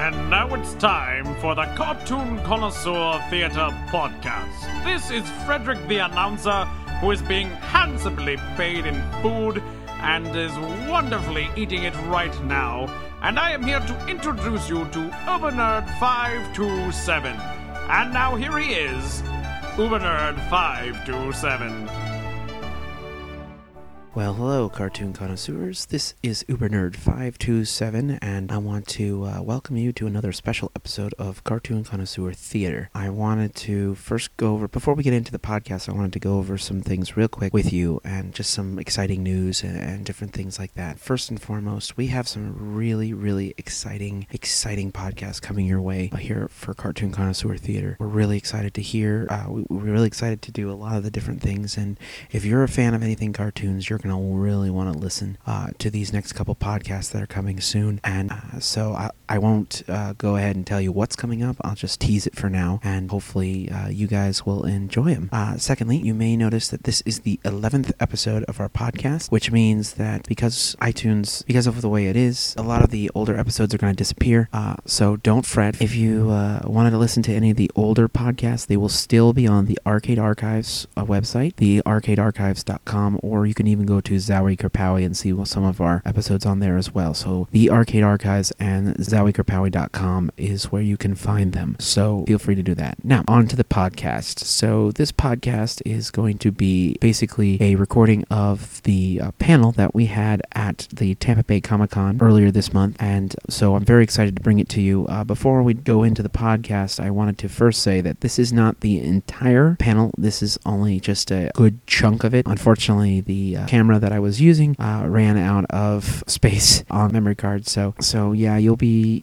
And now it's time for the Cartoon Connoisseur Theater Podcast. This is Frederick the Announcer, who is being handsomely paid in food and is wonderfully eating it right now. And I am here to introduce you to Ubernerd 527. And now here he is, Ubernerd 527. Well, hello, cartoon connoisseurs. This is Ubernerd 527, and I want to welcome you to another special episode of Cartoon Connoisseur Theater. I wanted to first go over, before we get into the podcast, I wanted to go over some things real quick with you, and just some exciting news and different things like that. First and foremost, we have some really exciting podcasts coming your way here for Cartoon Connoisseur Theater. We're really excited to hear, we're really excited to do a lot of the different things, and if you're a fan of anything cartoons, you're going to really want to listen to these next couple podcasts that are coming soon. And so I won't go ahead and tell you what's coming up. I'll just tease it for now, and hopefully you guys will enjoy them. Secondly, you may notice that this is the 11th episode of our podcast, which means that because iTunes, because of the way it is, a lot of the older episodes are going to disappear. So don't fret. If you wanted to listen to any of the older podcasts, they will still be on the Arcade Archives website, the arcadearchives.com, or you can even go to Zowie Kerpowie and see some of our episodes on there as well. So the Arcade Archives and ZowieKerpowie.com is where you can find them. So feel free to do that. Now, on to the podcast. So this podcast is going to be basically a recording of the panel that we had at the Tampa Bay Comic-Con earlier this month. And so I'm very excited to bring it to you. Before we go into the podcast, I wanted to first say that this is not the entire panel. This is only just a good chunk of it. Unfortunately, the camera that I was using ran out of space on memory card, so yeah, you'll be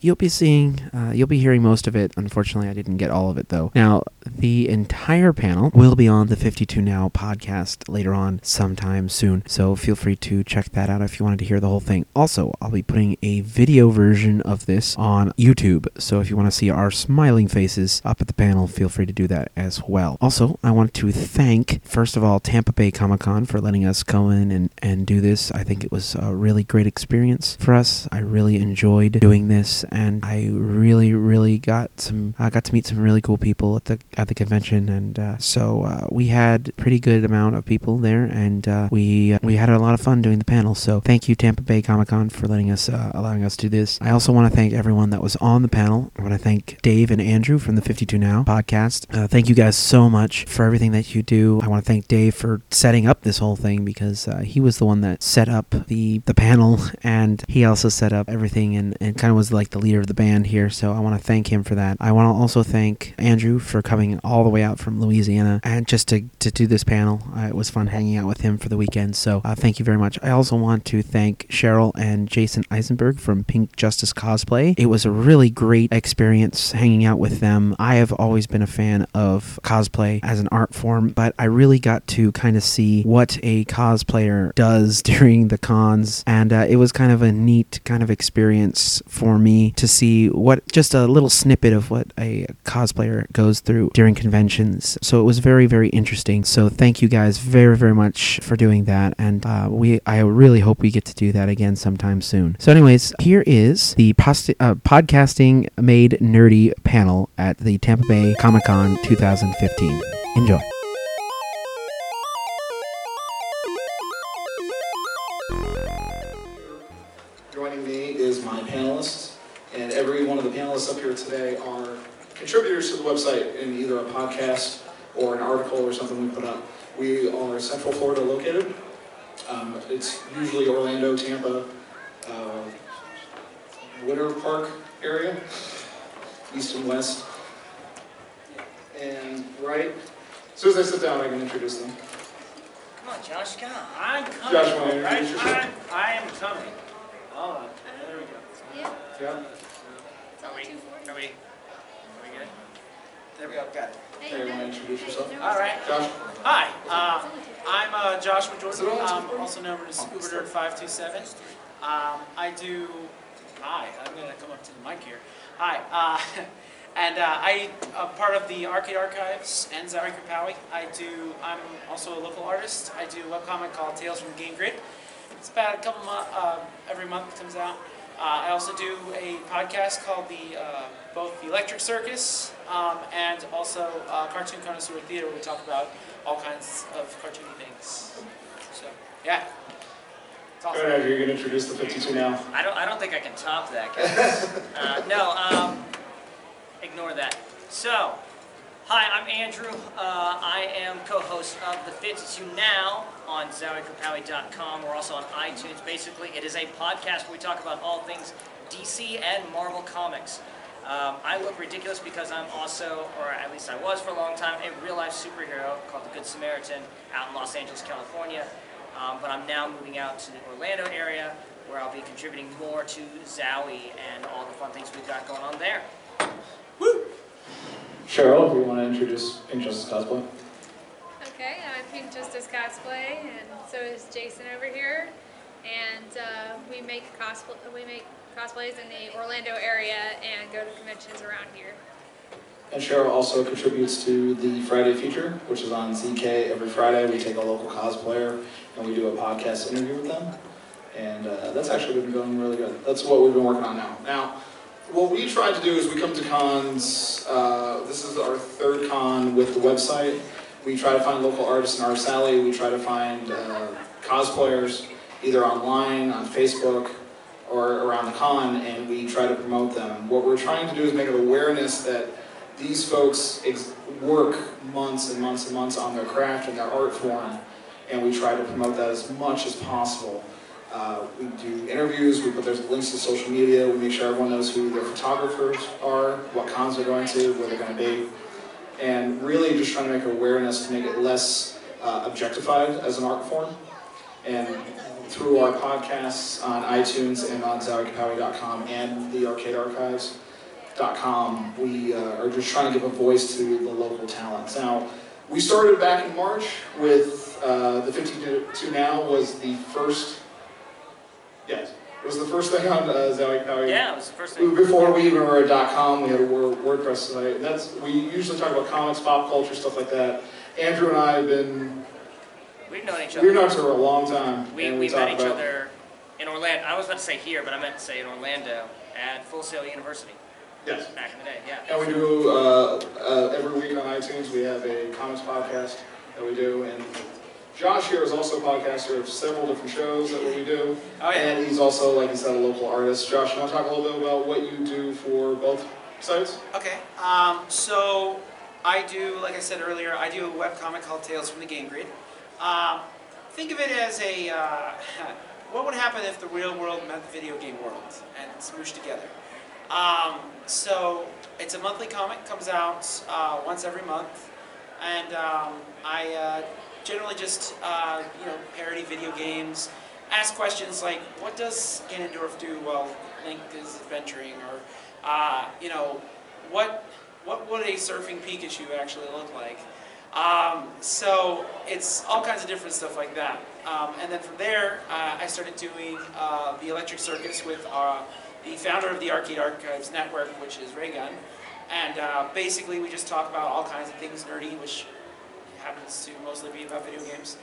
hearing most of it. Unfortunately, I didn't get all of it though. Now, the entire panel will be on the 52 Now podcast later on sometime soon, so feel free to check that out if you wanted to hear the whole thing. Also, I'll be putting a video version of this on YouTube, so if you want to see our smiling faces up at the panel, feel free to do that as well. Also, I want to thank, first of all, Tampa Bay Comic-Con for letting us come in and do this. I think it was a really great experience for us. I really enjoyed doing this, and I really got to meet some really cool people at the convention, and so we had a pretty good amount of people there, and we had a lot of fun doing the panel. So thank you, Tampa Bay Comic-Con, for allowing us to do this. I also want to thank everyone that was on the panel. I want to thank Dave and Andrew from the 52 Now podcast. Thank you guys so much for everything that you do. I want to thank Dave for setting up this whole thing, because he was the one that set up the panel, and he also set up everything and kind of was like the leader of the band here, so I want to thank him for that. I want to also thank Andrew for coming all the way out from Louisiana and just to do this panel. It was fun hanging out with him for the weekend, so thank you very much. I also want to thank Cheryl and Jason Eisenberg from Pink Justice Cosplay. It was a really great experience hanging out with them. I have always been a fan of cosplay as an art form, but I really got to kind of see what a cosplayer does during the cons, and it was kind of a neat kind of experience for me to see just a little snippet of what a cosplayer goes through during conventions. So it was very interesting. So thank you guys very much for doing that, and I really hope we get to do that again sometime soon. So anyways, here is the podcasting made nerdy panel at the Tampa Bay Comic-Con 2015. Enjoy. And every one of the panelists up here today are contributors to the website in either a podcast or an article or something we put up. We are Central Florida located. It's usually Orlando, Tampa, Winter Park area, east and west. And right, as soon as I sit down, I can introduce them. Come on, Josh, come on. I'm coming. Josh, want to introduce yourself? I am coming. Hold on. There we go. Yeah. Are we good? There we go, got it. Hey, you want to introduce yourself? All right. Josh? Hi, I'm Joshua Jordan, also known as Ubernerd 527. I'm going to come up to the mic here. Hi, and I'm part of the Arcade Archives and Zowie Kerpowie. I'm also a local artist. I do a webcomic called Tales from Game Grid. It's about a couple every month it comes out. I also do a podcast called both the Electric Circus and also Cartoon Connoisseur Theater, where we talk about all kinds of cartoony things. So, yeah. It's awesome. Go ahead, you're going to introduce the 52 now. I don't think I can top that, guys. Ignore that. So, hi, I'm Andrew. I am co-host of The 52 Now on ZowieKapowie.com. We're also on iTunes. Basically, it is a podcast where we talk about all things DC and Marvel Comics. I look ridiculous because I'm also, or at least I was for a long time, a real-life superhero called the Good Samaritan out in Los Angeles, California. But I'm now moving out to the Orlando area, where I'll be contributing more to Zowie and all the fun things we've got going on there. Woo! Cheryl, do you want to introduce Pink Justice Cosplay? Okay, I'm Pink Justice Cosplay, and so is Jason over here. And we make cosplays in the Orlando area and go to conventions around here. And Cheryl also contributes to the Friday feature, which is on ZK every Friday. We take a local cosplayer and we do a podcast interview with them. And that's actually been going really good. That's what we've been working on now. Now, what we try to do is we come to cons, this is our third con with the website. We try to find local artists in Artist Alley. We try to find cosplayers either online, on Facebook, or around the con, and we try to promote them. What we're trying to do is make an awareness that these folks work months and months and months on their craft and their art form, and we try to promote that as much as possible. We do interviews, we put their links to social media, we make sure everyone knows who their photographers are, what cons they're going to, where they're going to be, and really just trying to make awareness to make it less objectified as an art form. And through our podcasts on iTunes and on ZowieKapowie.com and the ArcadeArchives.com, we are just trying to give a voice to the local talents. Now, we started back in March with the 52 Now was the first. Yes, it was the first thing on Zowie Kapowie. Yeah, it was the first thing. Before we even were at .com, we had a WordPress site. And we usually talk about comics, pop culture, stuff like that. Andrew and I have been. We've known each other. We've known each other for a long time. We met each other in Orlando. I was about to say here, but I meant to say in Orlando at Full Sail University. Yes. Back in the day, yeah. And we do every week on iTunes. We have a comics podcast that we do, and Josh here is also a podcaster of several different shows that we do. Oh, yeah. And he's also, like you said, a local artist. Josh, you want to talk a little bit about what you do for both sites? Okay, so I do, like I said earlier, I do a webcomic called Tales from the Game Grid. Think of it as a, what would happen if the real world met the video game world and smooshed together? So it's a monthly comic, comes out once every month, and I generally just parody video games, ask questions like, what does Ganondorf do while Link is adventuring, or what would a surfing Pikachu actually look like? So it's all kinds of different stuff like that. And then from there, I started doing the Electric Circus with the founder of the Arcade Archives Network, which is Raygun. And basically we just talk about all kinds of things nerdy, which happens to mostly be about video games.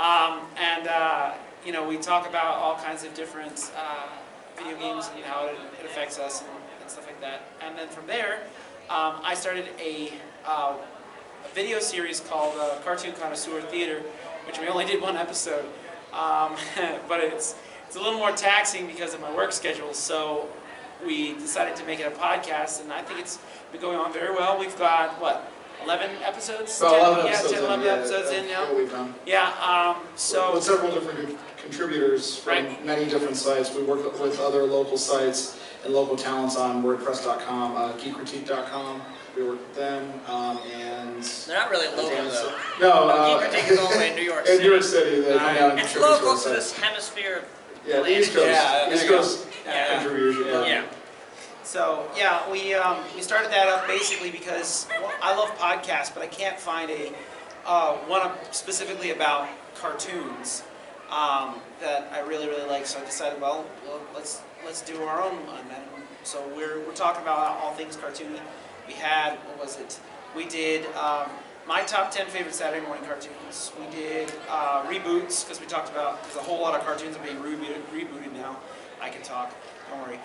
We talk about all kinds of different video games and how it affects us and stuff like that. And then from there, I started a video series called Cartoon Connoisseur Theater, which we only did one episode, but it's a little more taxing because of my work schedule, so we decided to make it a podcast, and I think it's been going on very well. We've got, 11 episodes? About 11 10, episodes 10, 11 episodes in now. What we've done. Yeah, With several different contributors from many different sites. We work with other local sites and local talents on WordPress.com, GeekCritique.com. We work with them, and... They're not really local, though. No, Geek Critique is only in New York City. In New York City, they come down and It's contribute local to to the this site. hemisphere. Yeah, the East Coast. Yeah, East Coast Yeah. contribution. Yeah. So yeah, we started that up basically because I love podcasts, but I can't find one specifically about cartoons that I really like. So I decided, well, let's do our own one. And so we're talking about all things cartoony. We had, what was it? We did my top 10 favorite Saturday morning cartoons. We did reboots because we talked about there's a whole lot of cartoons are being rebooted now. I can talk. Don't worry.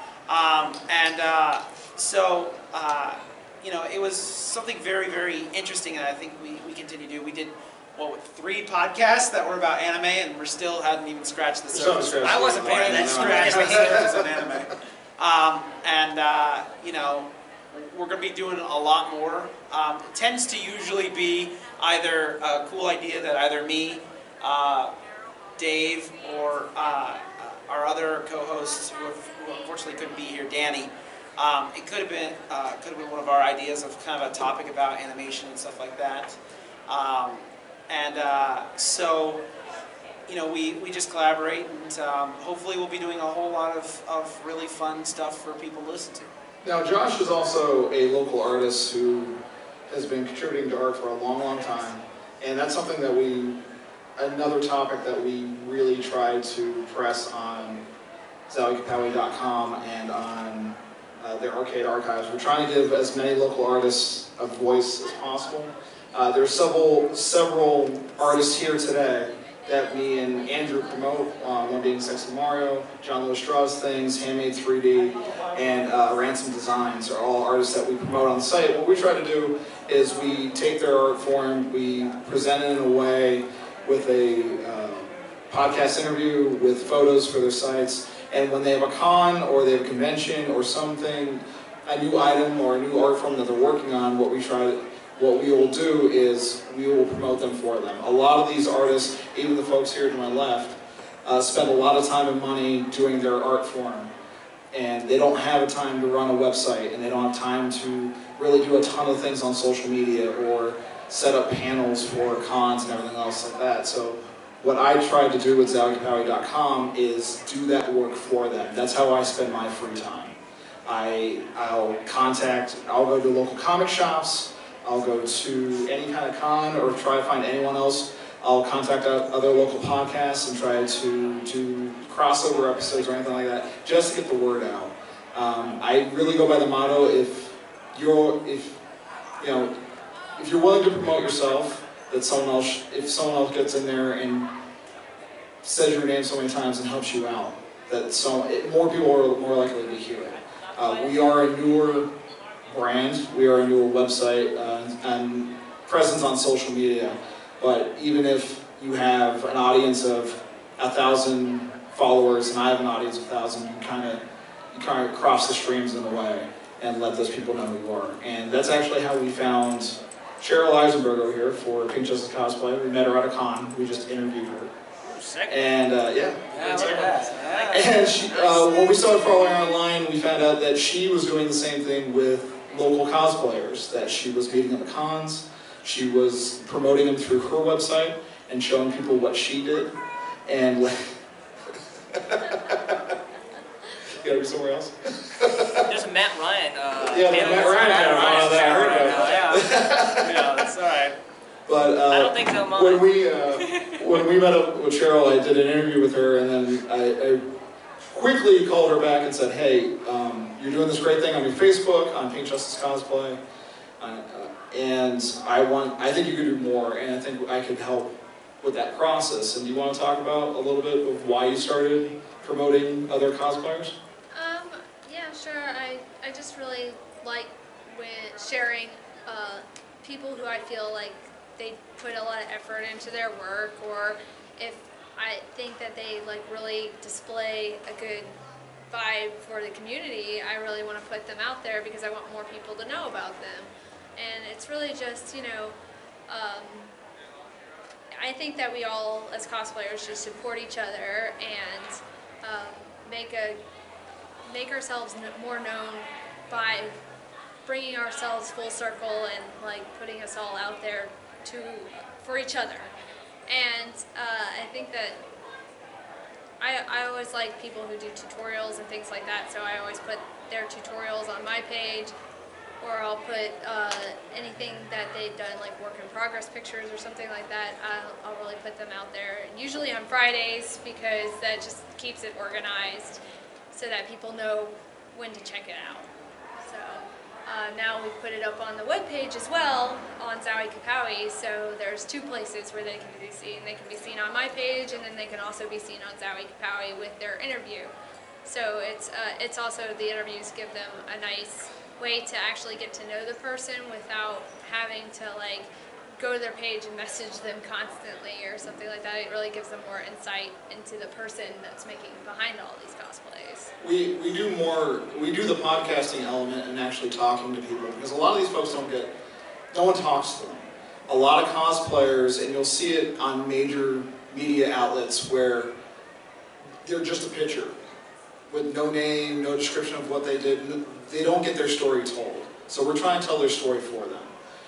It was something very, very interesting, and I think we continue to do. We did, 3 podcasts that were about anime, and we still hadn't even scratched the surface. I wasn't paying that Scratched the surface on anime. We're going to be doing a lot more. It tends to usually be either a cool idea that either me, Dave, or our other co-hosts who unfortunately couldn't be here, Danny. It could have been one of our ideas of kind of a topic about animation and stuff like that. We just collaborate, and hopefully we'll be doing a whole lot of really fun stuff for people to listen to. Now, Josh is also a local artist who has been contributing to art for a long, long time, and that's something that another topic that we really try to press on ZowieKapowie.com and on their arcade archives. We're trying to give as many local artists a voice as possible. There's several artists here today that me and Andrew promote, one being Sexy Mario, John Lewis Draws Things, Handmade 3D, and Ransom Designs are all artists that we promote on the site. What we try to do is we take their art form, we present it in a way with a podcast interview with photos for their sites, and when they have a con or they have a convention or something, a new item or a new art form that they're working on, what we will do is we will promote them for them. A lot of these artists, even the folks here to my left, spend a lot of time and money doing their art form, and they don't have a time to run a website, and they don't have time to really do a ton of things on social media or set up panels for cons and everything else like that. So what I try to do with ZowieKapowie.com is do that work for them. That's how I spend my free time. I'll go to local comic shops, I'll go to any kind of con or try to find anyone else. I'll contact other local podcasts and try to do crossover episodes or anything like that, just to get the word out. I really go by the motto: if you're willing to promote yourself, if someone else gets in there and says your name so many times and helps you out, more people are more likely to hear it. We are a newer brand, we are a newer website and presence on social media, but even if you have an audience of 1,000 followers and I have an audience of 1,000, you kind of cross the streams in a way and let those people know who you are. And that's actually how we found Cheryl Eisenberg over here for Pink Justice Cosplay. We met her at a con. We just interviewed her. And and she, when we started following her online, we found out that she was doing the same thing with local cosplayers, that she was meeting them at cons, she was promoting them through her website and showing people what she did. And you gotta be somewhere else? There's a Matt Ryan. Matt Ryan had one that I heard about. Yeah, that's all right. But I don't think so, Mom. when we met up with Cheryl, I did an interview with her, and then I quickly called her back and said, "Hey, you're doing this great thing on your Facebook, on Pink Justice Cosplay, and I think you could do more, and I think I could help with that process. And do you want to talk about a little bit of why you started promoting other cosplayers?" Yeah, sure. I just really like sharing people who I feel like they put a lot of effort into their work, or if I think that they really display a good vibe for the community, I really want to put them out there because I want more people to know about them. And it's really just, I think that we all, as cosplayers, should support each other and make ourselves more known by bringing ourselves full circle and putting us all out there for each other. And I think that I always like people who do tutorials and things like that, so I always put their tutorials on my page, or I'll put anything that they've done, like work in progress pictures or something like that. I'll really put them out there, usually on Fridays, because that just keeps it organized so that people know when to check it out. So now we put it up on the webpage as well on Zowie Kapowie, so there's 2 places where they can be seen. They can be seen on my page, and then they can also be seen on Zowie Kapowie with their interview. So it's also, the interviews give them a nice way to actually get to know the person without having to like go to their page and message them constantly or something like that. It really gives them more insight into the person that's making behind all these cosplays. We do the podcasting element and actually talking to people, because a lot of these folks no one talks to them. A lot of cosplayers, and you'll see it on major media outlets where they're just a picture with no name, no description of what they did. They don't get their story told. So we're trying to tell their story for them.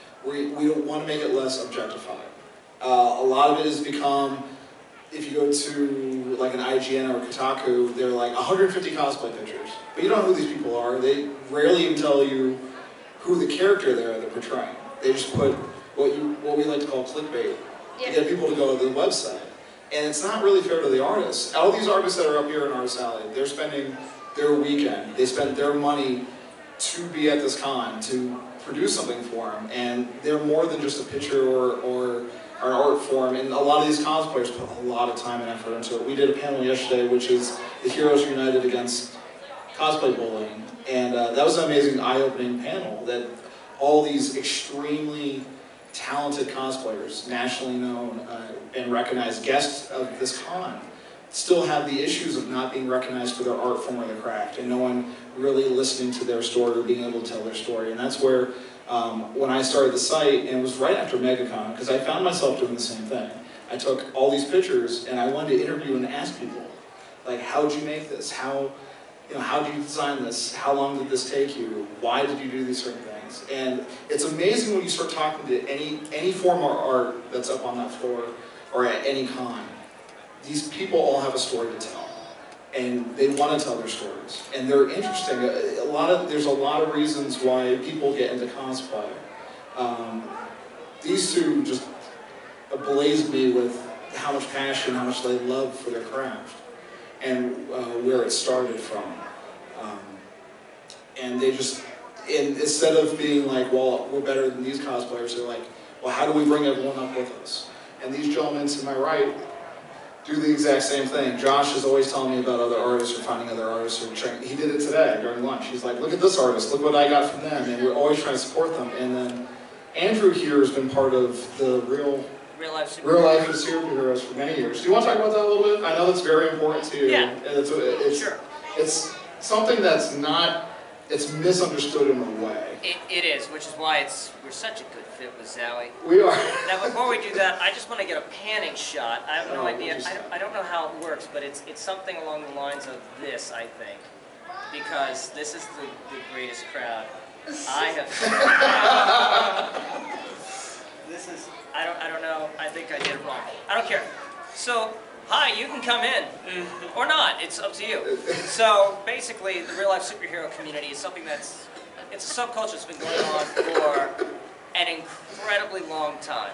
We don't want to make it less objectified. A lot of it has become, if you go to like an IGN or Kotaku, they're like 150 cosplay pictures. But you don't know who these people are. They rarely even tell you who the character they're portraying. They just put what we like to call clickbait to get people to go to the website. And it's not really fair to the artists. All these artists that are up here in Artist Alley, they're spending their weekend, they spend their money to be at this con, to produce something for them, and they're more than just a picture or an art form, and a lot of these cosplayers put a lot of time and effort into it. We did a panel yesterday, which is the Heroes United Against Cosplay Bullying, and that was an amazing, eye-opening panel that all these extremely talented cosplayers, nationally known and recognized guests of this con, still have the issues of not being recognized for their art form or their craft, and no one really listening to their story or being able to tell their story. And that's where, when I started the site, and it was right after MegaCon, because I found myself doing the same thing. I took all these pictures, and I wanted to interview and ask people, like, how did you make this? How did you design this? How long did this take you? Why did you do these certain things? And it's amazing when you start talking to any form of art that's up on that floor or at any con. These people all have a story to tell, and they want to tell their stories, and they're interesting. There's a lot of reasons why people get into cosplay. These two just ablaze me with how much passion, how much they love for their craft, and where it started from. And they just, instead of being like, well, we're better than these cosplayers, they're like, well, how do we bring everyone up with us? And these gentlemen to my right do the exact same thing. Josh is always telling me about other artists or finding other artists. He did it today during lunch. He's like, look at this artist, look what I got from them. And we're always trying to support them. And then Andrew here has been part of the real life superheroes for many years. Do you want to talk about that a little bit? I know that's very important to you. Yeah. And Sure. It's something that's it's misunderstood in a way. It is, which is why we're such a good fit with Zowie. We are. Now, before we do that, I just want to get a panning shot. I have no idea. I don't know how it works, but it's something along the lines of this, I think, because this is the greatest crowd I have seen. This is, I don't know. I think I did it wrong. I don't care. So, hi, you can come in. Or not. It's up to you. So, basically, the real-life superhero community is something it's a subculture that's been going on for an incredibly long time.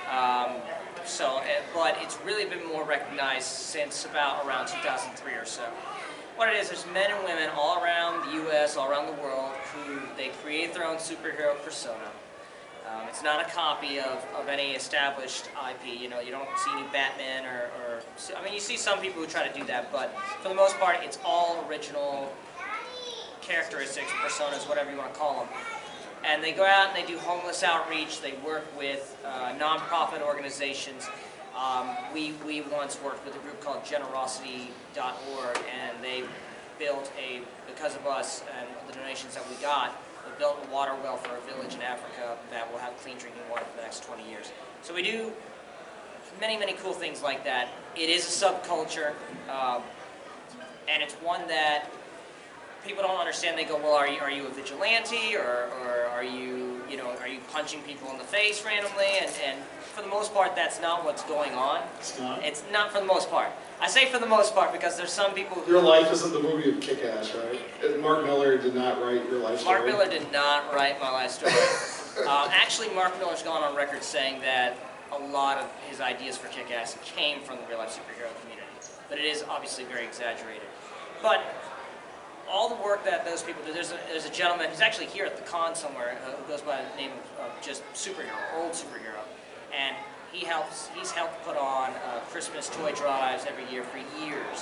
But it's really been more recognized since about around 2003 or so. What it is, there's men and women all around the U.S., all around the world, who they create their own superhero persona. It's not a copy of any established IP. You don't see any Batman you see some people who try to do that, but for the most part, it's all original characteristics, personas, whatever you want to call them. And they go out and they do homeless outreach. They work with non-profit organizations. We once worked with a group called Generosity.org, and they built because of us and the donations that we got, we built a water well for a village in Africa that will have clean drinking water for the next 20 years. So we do many, many cool things like that. It is a subculture, and it's one that people don't understand. They go, well, are you a vigilante, or are you punching people in the face randomly? And for the most part, that's not what's going on. It's not? It's not for the most part. I say for the most part because there's some people who... Your life isn't the movie of Kick-Ass, right? Mark Miller did not write your life story. Mark Miller did not write my life story. Actually, Mark Miller's gone on record saying that a lot of his ideas for Kick-Ass came from the real-life superhero community. But it is obviously very exaggerated. But all the work that those people do, there's a gentleman who's actually here at the con somewhere who goes by the name of just Superhero, Old Superhero. And he's helped put on Christmas toy drives every year for years.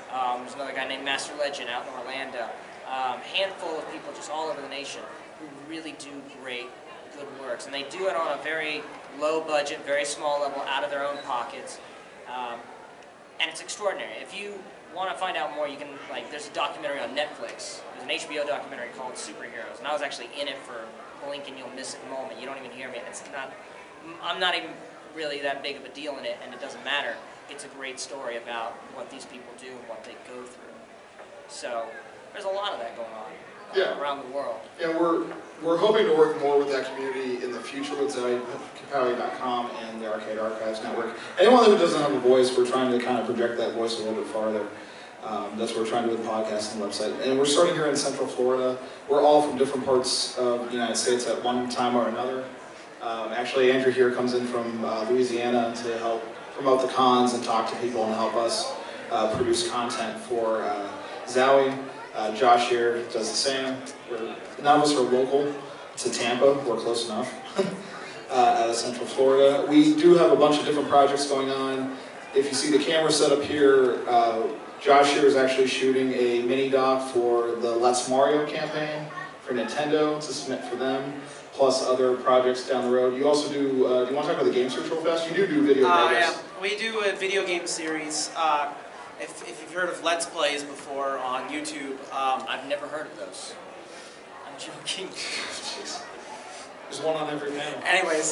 There's another guy named Master Legend out in Orlando. Handful of people just all over the nation who really do great, good works. And they do it on a very low budget, very small level, out of their own pockets. And it's extraordinary. If you want to find out more, you can, there's a documentary on Netflix. There's an HBO documentary called Superheroes. And I was actually in it for a blink and you'll miss it moment. You don't even hear me. I'm not even really that big of a deal in it, and it doesn't matter. It's a great story about what these people do and what they go through. So there's a lot of that going on around the world. Yeah, we're hoping to work more with that community in the future with ZowieCapowie.com and the Arcade Archives Network. Anyone who doesn't have a voice, we're trying to kind of project that voice a little bit farther. That's what we're trying to do with the podcast and the website. And we're starting here in Central Florida. We're all from different parts of the United States at one time or another. Actually, Andrew here comes in from Louisiana to help promote the cons and talk to people and help us produce content for Zowie. Josh here does the same. None of us are local to Tampa. We're close enough. Out of Central Florida. We do have a bunch of different projects going on. If you see the camera set up here, Josh here is actually shooting a mini doc for the Let's Mario campaign for Nintendo to submit for them, plus other projects down the road. You also do you want to talk about the game search real fast? You do video games. Yeah, we do a video game series. If you've heard of Let's Plays before on YouTube. I've never heard of those. I'm joking. There's one on every panel. Anyways,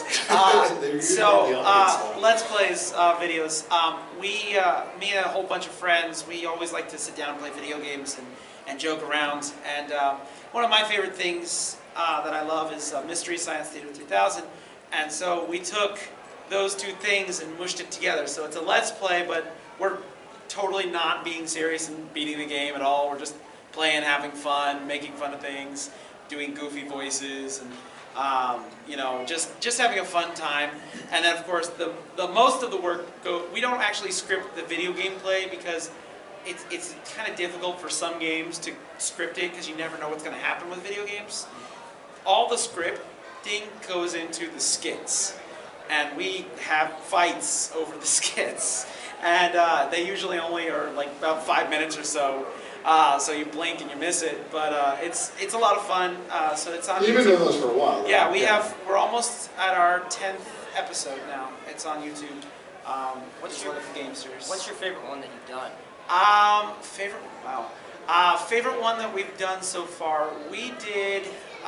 Let's Plays videos. Me and a whole bunch of friends, we always like to sit down and play video games and joke around. And one of my favorite things that I love is Mystery Science Theater 3000. And so we took those two things and mushed it together. So it's a Let's Play, but we're totally not being serious and beating the game at all. We're just playing, having fun, making fun of things, doing goofy voices, and just having a fun time. And then, of course, the most of the work we don't actually script the video game play because it's kind of difficult for some games to script it because you never know what's going to happen with video games. All the scripting goes into the skits, and we have fights over the skits. And they usually only are about 5 minutes or so. So you blink and you miss it, but it's a lot of fun. So it's on YouTube. You've been doing this for a while. Yeah, we're almost at our 10th episode now. It's on YouTube. What's your game series? What's your favorite one that you've done? Favorite one that we've done so far. We did.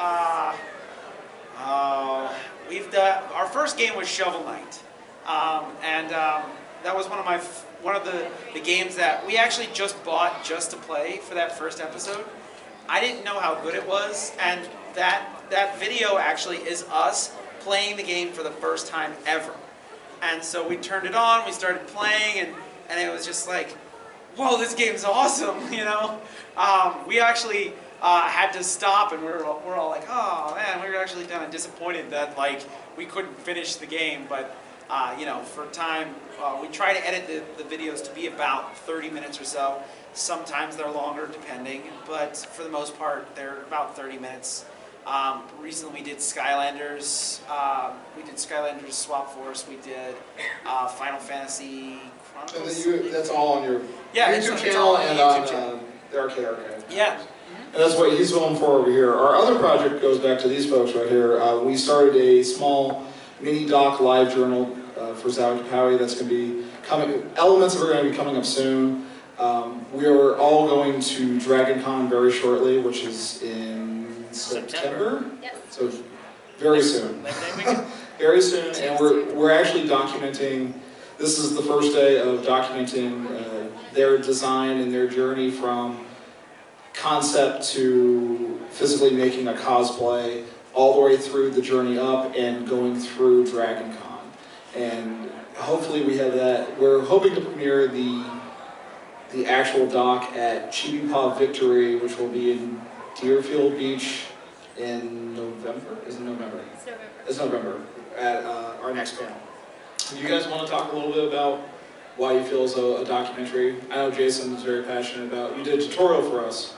Our first game was Shovel Knight, and that was one of the games that we actually just bought just to play for that first episode. I didn't know how good it was, and that video actually is us playing the game for the first time ever. And so we turned it on, we started playing, and it was just like, whoa, this game's awesome, you know? We actually had to stop, and we're all like, oh man, we were actually kind of disappointed that we couldn't finish the game, but for time, we try to edit the videos to be about 30 minutes or so. Sometimes they're longer, depending, but for the most part, they're about 30 minutes. Recently, we did Skylanders. We did Skylanders Swap Force. We did Final Fantasy Chronicles. And that's all on your YouTube channel and on the Arcade Archive. Yeah. And that's what he's filming for over here. Our other project goes back to these folks right here. We started a small mini doc live journal for Zowie Capowie that's going to be coming. Elements of it are going to be coming up soon. We are all going to Dragon Con very shortly, which is in September. Yes. So very soon. Very soon, and we're actually documenting. This is the first day of documenting their design and their journey from concept to physically making a cosplay, all the way through the journey up and going through Dragon Con. And hopefully we have that. We're hoping to premiere the actual doc at Chibi Pop Victory, which will be in Deerfield Beach in November? Is it November? It's November. It's November, at our next panel. Do you guys want to talk a little bit about why you feel as a documentary? I know Jason is very passionate about, you did a tutorial for us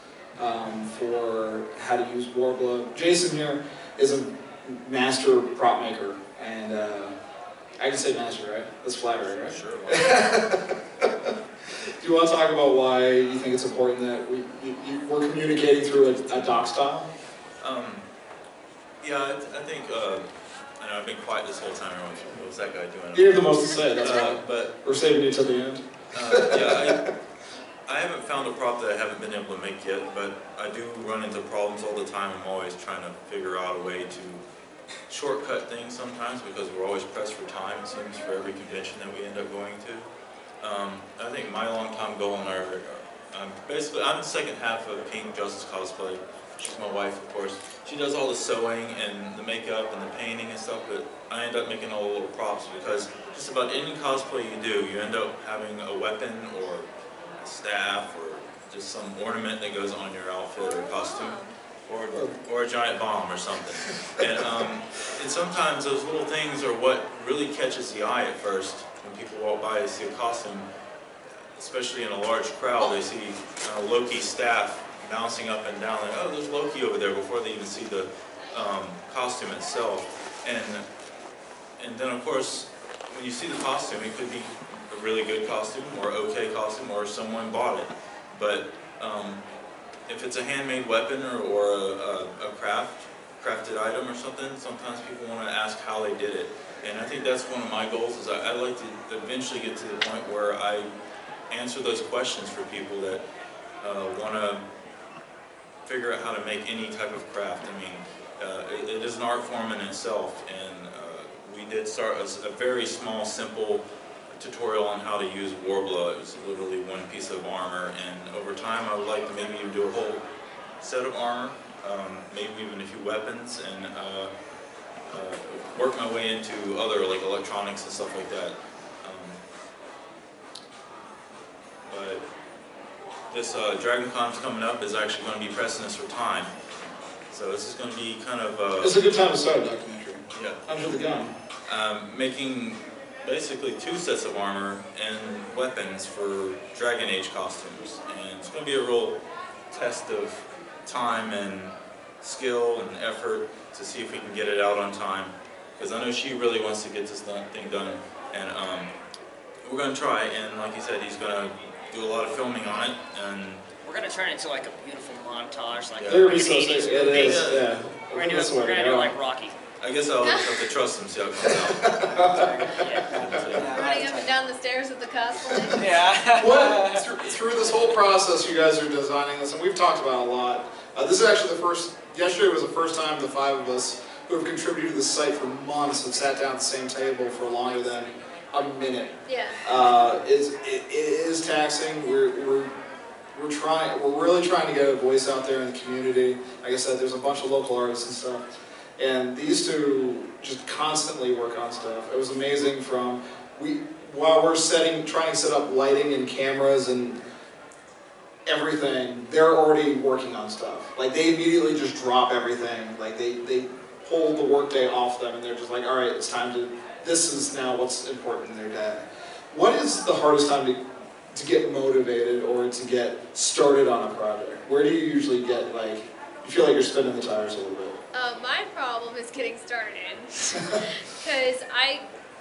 for how to use Warglove. Jason here is a master prop maker, and I can say master, right? That's flattering, right? Sure. Do you want to talk about why you think it's important that we're communicating through a doc style? Yeah, I think, I know I've been quiet this whole time. What's that guy doing? You have the most to say, that's right. But We're saving you till the end. yeah, I haven't found a prop that I haven't been able to make yet, but I do run into problems all the time. I'm always trying to figure out a way to shortcut things sometimes because we're always pressed for time, it seems, for every convention that we end up going to. I think my long-time goal in our, basically, I'm the second half of Pink Justice Cosplay. She's my wife, of course. She does all the sewing and the makeup and the painting and stuff, but I end up making all the little props because just about any cosplay you do, you end up having a weapon or a staff or just some ornament that goes on your outfit or costume, or a giant bomb or something. And sometimes those little things are what really catches the eye at first. When people walk by and see a costume, especially in a large crowd, they see Loki's staff bouncing up and down, like, oh, there's Loki over there, before they even see the costume itself. And then, of course, when you see the costume, it could be a really good costume or okay costume, or someone bought it. But if it's a handmade weapon or a crafted item or something, sometimes people want to ask how they did it. And I think that's one of my goals, is I'd like to eventually get to the point where I answer those questions for people that want to figure out how to make any type of craft. I mean, it is an art form in itself, and we did start a very small, simple tutorial on how to use Warbler. It was literally one piece of armor, and over time I would like to maybe even do a whole set of armor, maybe even a few weapons, and work my way into other like electronics and stuff like that. But this DragonCon's coming up is actually going to be pressing us for time. So this is going to be kind of... it's a good time to start a documentary. Yeah. Under the gun. Making basically 2 sets of armor and weapons for Dragon Age costumes. And it's going to be a real test of time and skill and effort to see if we can get it out on time. Because I know she really wants to get this thing done. And we're going to try, and like you said, he's going to do a lot of filming on it. And We're gonna turn it into like a beautiful montage, like There a we go. It is, yeah. We're gonna do it like Rocky. I guess I'll just have to trust him, see how it comes out. Running up and down the stairs with the cosplay. Yeah. What, through this whole process, you guys are designing this, and we've talked about a lot. This is actually yesterday was the first time the 5 of us who have contributed to the site for months have sat down at the same table for longer than a minute. Yeah. It is taxing. We're really trying to get a voice out there in the community. Like I said, there's a bunch of local artists and stuff. And these two just constantly work on stuff. It was amazing while we're trying to set up lighting and cameras and everything, they're already working on stuff. Like, they immediately just drop everything. Like, they pull the workday off them, and they're just like, all right, it's time to, this is now what's important in their day. What is the hardest time to get motivated or to get started on a project? Where do you usually get, like, you feel like you're spinning the tires a little bit? My problem is getting started, because I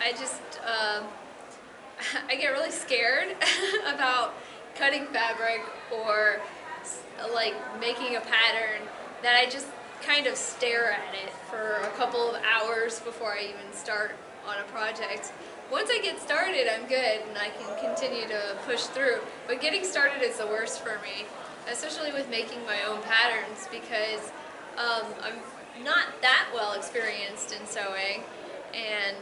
get really scared about cutting fabric or like making a pattern that I just kind of stare at it for a couple of hours before I even start on a project. Once I get started, I'm good and I can continue to push through, but getting started is the worst for me, especially with making my own patterns, because I'm not that well experienced in sewing, and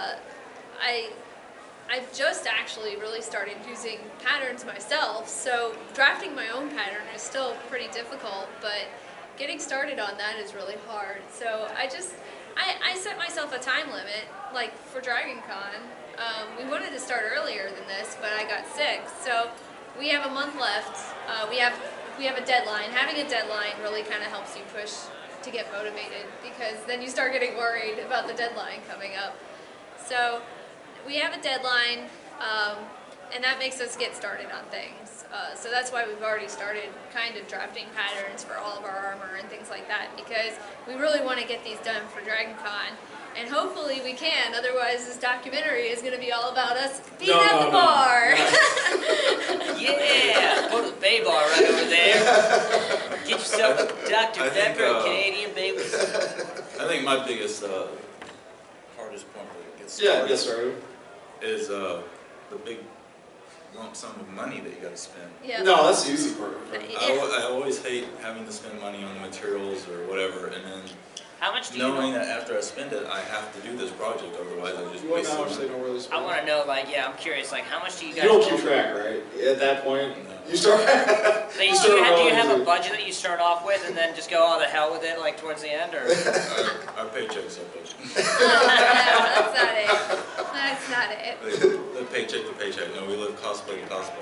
I've just actually really started using patterns myself, so drafting my own pattern is still pretty difficult, but getting started on that is really hard. So I set myself a time limit, like for DragonCon. We wanted to start earlier than this, but I got sick, so we have a month left. We have a deadline. Having a deadline really kind of helps you push to get motivated, because then you start getting worried about the deadline coming up. So we have a deadline, and that makes us get started on things. So that's why we've already started kind of drafting patterns for all of our armor and things like that, because we really want to get these done for DragonCon. And hopefully we can, otherwise this documentary is going to be all about us being at the bar. Yeah! Go to the Bay Bar right over there. Get yourself a Dr. Pepper, Canadian baby. I think my biggest, hardest point to get started is the big lump sum of money that you got to spend. Yeah. No, that's the easy part. I always hate having to spend money on the materials or whatever, and then How much do you knowing know? that after I spend it, I have to do this project, otherwise I just You want waste to know how much they it. don't really I spend? want to know, like, yeah, I'm curious, like, how much do you You guys don't keep track, right? At that point, you start. So you do start you have a rolling. budget that you start off with and then just go, oh, the hell with it, like, towards the end, or? Our paychecks are budget. Oh, no, that's not it. That's not it. The paycheck to paycheck. No, we live cosplay to cosplay.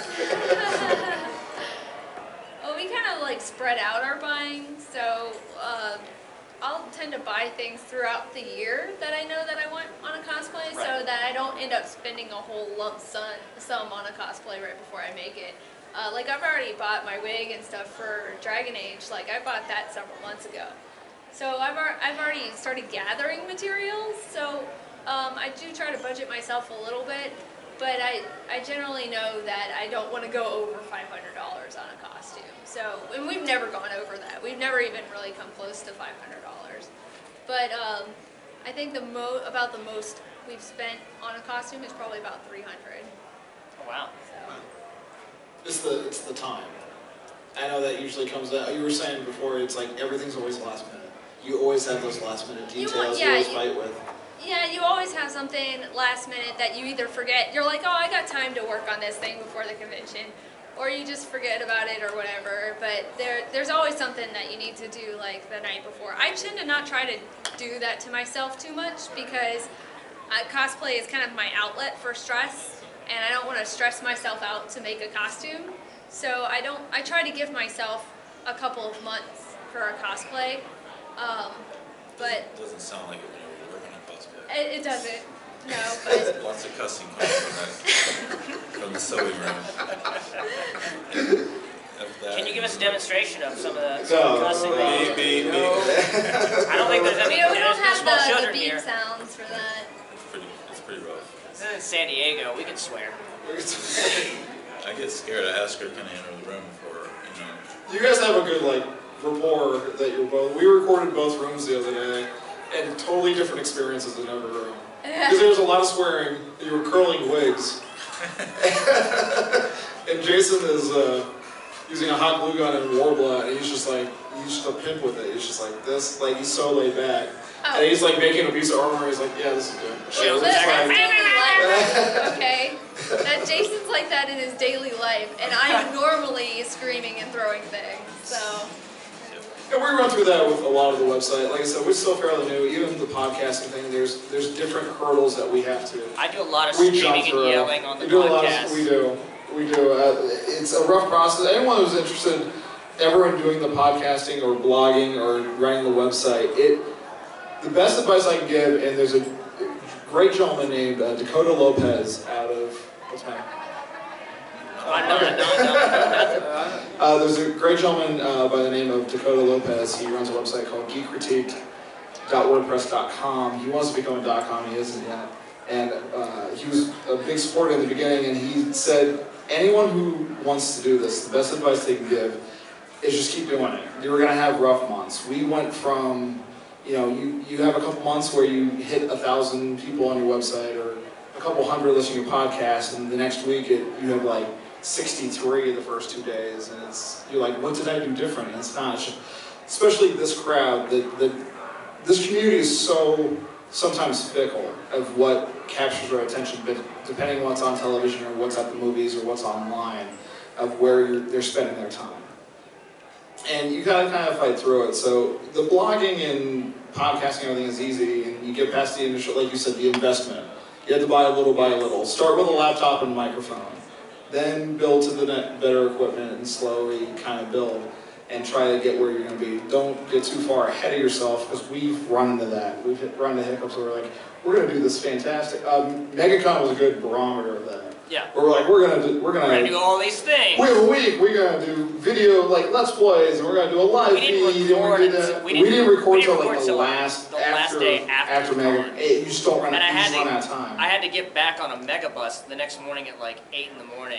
Well, we kind of like spread out our buying, so I'll tend to buy things throughout the year that I know that I want on a cosplay, so Right. that I don't end up spending a whole lump sum on a cosplay right before I make it. Like I've already bought my wig and stuff for Dragon Age. Like I bought that several months ago, so I've already started gathering materials. So I do try to budget myself a little bit, but I generally know that I don't want to go over $500 on a costume. So, and we've never gone over that. We've never even really come close to $500. But I think the most we've spent on a costume is probably about $300. Oh, wow. So, It's the time. I know that usually comes down. You were saying before, it's like everything's always last minute. You always have those last minute details you always fight with. yeah, you always have something last minute that you either forget. You're like, oh, I got time to work on this thing before the convention. Or you just forget about it or whatever, but there's always something that you need to do like the night before. I tend to not try to do that to myself too much because cosplay is kind of my outlet for stress, and I don't want to stress myself out to make a costume. So I try to give myself a couple of months for a cosplay, but It doesn't sound like it when you're working on cosplay. it doesn't. No, but Lots of cussing coming from the sewing room. Can you give us a demonstration of some of the No, cussing? no. Me. I don't think there's any. we don't there's no have small the children beep here. sounds for that. It's pretty rough. This is in San Diego. We can swear. I get scared. I ask her, can I enter the room for, You guys have a good like rapport that you're both. We recorded both rooms the other day, and totally different experiences in every room. Because there was a lot of swearing. You were curling wigs, and Jason is using a hot glue gun and Warbler, and he's just a pimp with it. He's just like this, like he's so laid back, and he's like making a piece of armor. He's like, yeah, this is good. Shield So it's back. like- Daily life, okay? That Jason's like that in his daily life, and I'm normally screaming and throwing things, so. And we run through that with a lot of the website. Like I said, we're still fairly new. Even the podcasting thing, there's different hurdles that we have to. I do a lot of We jump screaming and through. yelling on the We do a lot podcast. of, we do. It's a rough process. Anyone who's interested ever in doing the podcasting or blogging or running the website, the best advice I can give, and there's a great gentleman named Dakota Lopez out of, what's my name? No. There's a great gentleman by the name of Dakota Lopez. He runs a website called geekcritique.wordpress.com. He wants to become a .com, he isn't yet. And he was a big supporter in the beginning, and he said, anyone who wants to do this, the best advice they can give is just keep doing it. You're going to have rough months. We went from, you have a couple months where you hit 1,000 people on your website or a couple hundred listening to your podcast, and the next week you have like 63 the first 2 days, and you're like, what did I do different? And it's not. It's just, especially this crowd, this community is so sometimes fickle of what captures our attention, but depending on what's on television or what's at the movies or what's online, of where they're spending their time. And you gotta kind of fight through it. So the blogging and podcasting, everything is easy, and you get past the initial, like you said, the investment. You have to buy little by little. Start with a laptop and a microphone. Then build to the better equipment and slowly kind of build and try to get where you're going to be. Don't get too far ahead of yourself, because we've run into that. We've run into hiccups where we're like, we're going to do this fantastic. MegaCon was a good barometer of that. Yeah. Where we're like, we're gonna do all these things. We have a week. We're gonna do video like Let's Plays, and we're gonna do a live feed. We didn't record till like the last day after Mega. You just don't run. And You just run out of time. I had to get back on a megabus the next morning at like 8 in the morning,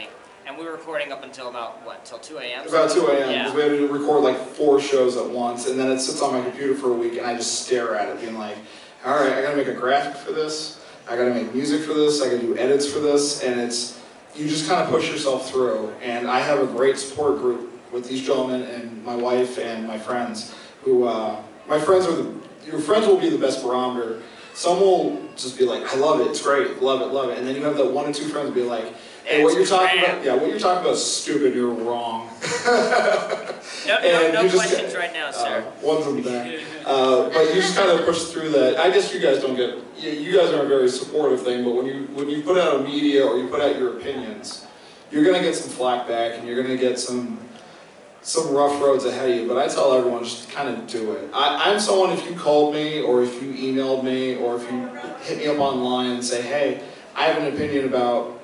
And we were recording up until about, what, till 2 a.m.? About 2 a.m. Yeah. because we had to record like 4 shows at once, and then it sits on my computer for a week, and I just stare at it, being like, all right, I gotta make a graphic for this, I gotta make music for this, I gotta do edits for this, and you just kind of push yourself through. And I have a great support group with these gentlemen and my wife and my friends, who, your friends will be the best barometer. Some will just be like, I love it, it's great, love it, and then you have that 1 or 2 friends be like, hey, what you're talking about is stupid, you're wrong. No questions right now, sir. One's in the back. But you just kind of push through that. I guess you guys don't get, you guys are a very supportive thing, but when you put out a media or you put out your opinions, you're going to get some flack back, and you're going to get some rough roads ahead of you. But I tell everyone, just kind of do it. I'm someone, if you called me, or if you emailed me, or if you hit me up online and say, hey, I have an opinion about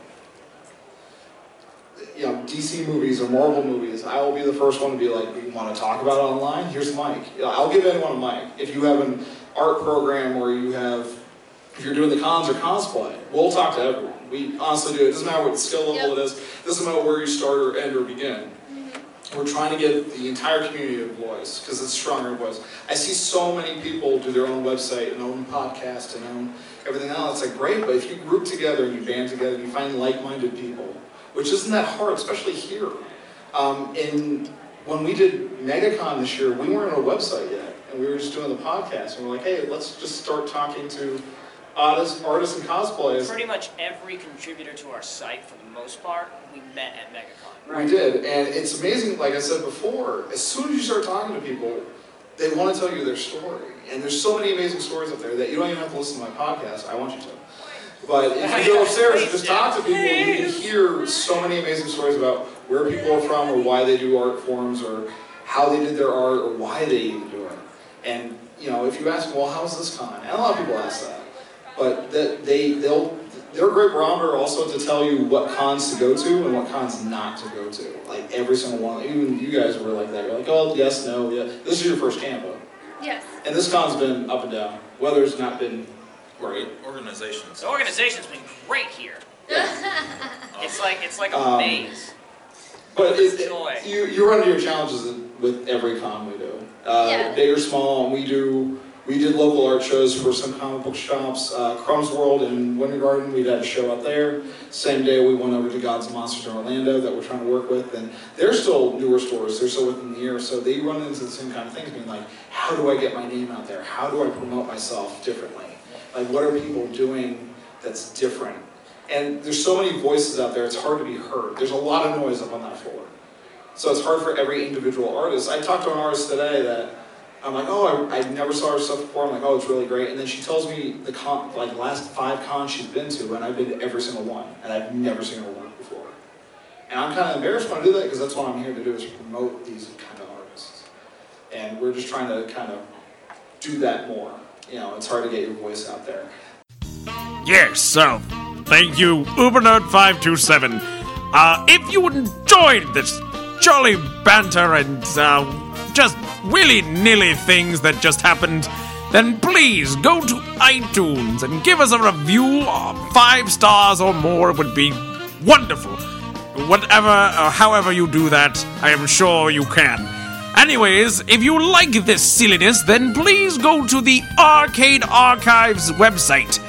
DC movies or Marvel movies, I will be the first one to be like, you want to talk about it online? Here's a mic. I'll give anyone a mic. If you have an art program, or if you're doing the cons or cosplay, we'll talk to everyone. We honestly do. It doesn't matter what skill level it is. It doesn't matter where you start or end or begin. We're trying to give the entire community a voice, because it's stronger voice. I see so many people do their own website and own podcast and own everything else. It's like, great, but if you group together and you band together and you find like-minded people, which isn't that hard, especially here. When we did MegaCon this year, we weren't on a website yet, and we were just doing the podcast, and we're like, hey, let's just start talking to artists and cosplayers. Pretty much every contributor to our site, for the most part, we met at MegaCon. Right. We did, and it's amazing, like I said before, as soon as you start talking to people, they want to tell you their story. And there's so many amazing stories up there that you don't even have to listen to my podcast. I want you to. But if you go upstairs and just talk to people, you can hear so many amazing stories about where people are from, or why they do art forms, or how they did their art, or why they even do it. And if you ask them, well, how's this con? And a lot of people ask that. But they're a great barometer also to tell you what cons to go to and what cons not to go to. Like every single one. Even you guys were like that. You're like, oh, yes, no, yeah. This is your first Tampa. Yes. And this con's been up and down. Weather's not been great. The organization's been great here. It's like a maze. But you run into your challenges with every con we do. Big or small, and we did local art shows for some comic book shops. Crumb's World in Winter Garden, we had a show out there. Same day we went over to Gods and Monsters in Orlando that we're trying to work with, and they're still newer stores, they're still within the year, so they run into the same kind of things, being like, how do I get my name out there? How do I promote myself differently? Like, what are people doing that's different? And there's so many voices out there, it's hard to be heard. There's a lot of noise up on that floor. So it's hard for every individual artist. I talked to an artist today that I'm like, oh, I never saw her stuff before. I'm like, oh, it's really great. And then she tells me the last 5 cons she's been to, and I've been to every single one, and I've never seen her work before. And I'm kind of embarrassed when I do that, because that's what I'm here to do, is promote these kind of artists. And we're just trying to kind of do that more. It's hard to get your voice out there. Yes, so thank you, UberNerd527. If you enjoyed this jolly banter and just willy-nilly things that just happened, then please go to iTunes and give us a review of 5 stars or more. It would be wonderful. Whatever or however you do that, I am sure you can. Anyways, if you like this silliness, then please go to the Arcade Archives website,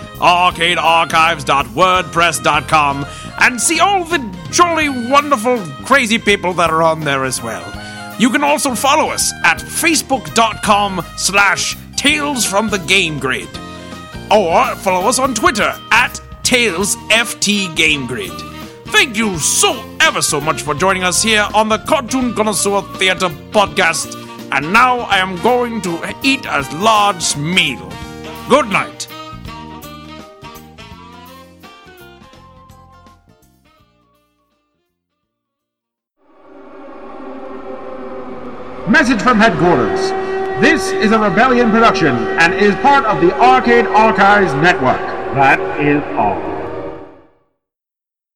arcadearchives.wordpress.com, and see all the jolly, wonderful, crazy people that are on there as well. You can also follow us at facebook.com/TalesFromTheGameGrid, or follow us on Twitter at TalesFTGameGrid. Thank you ever so much for joining us here on the Cartoon Connoisseur Theater podcast. And now I am going to eat a large meal. Good night. Message from headquarters. This is a Rebellion production and is part of the Arcade Archives Network. That is all.